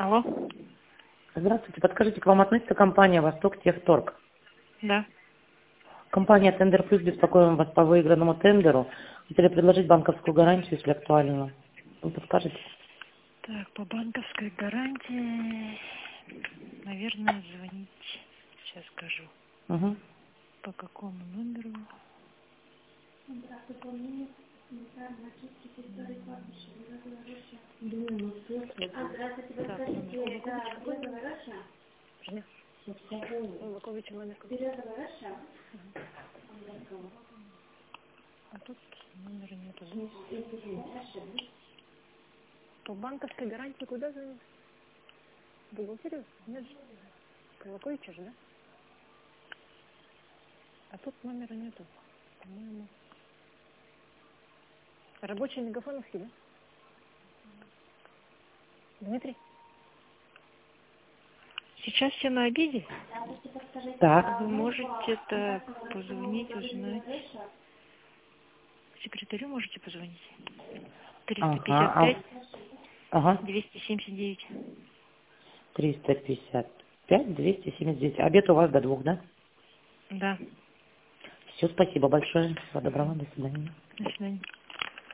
Алло. Здравствуйте. Подскажите, к вам относится компания «Восток Техторг»? Да. Компания «Тендер Плюс», беспокоим вас по выигранному тендеру. Хотели предложить банковскую гарантию, если актуально. Вы подскажете? Так, по банковской гарантии, наверное, звонить. Сейчас скажу. Угу. По какому номеру? Так, номер. Луковича номер какой? А тут номера нету. По банковской гарантии куда звонить? В бухгалтерию? Нет же. Колоковича же, да? А тут номера нету, по-моему. Рабочий мегафоновский, да? Дмитрий? Сейчас все на обеде. Так. Вы можете это позвонить, узнать. Секретарю можете позвонить. Ага. 355 Ага. 279. 355, 279. Обед у вас до 2, да? Да. Все, спасибо большое. Всего доброго. До свидания. До свидания.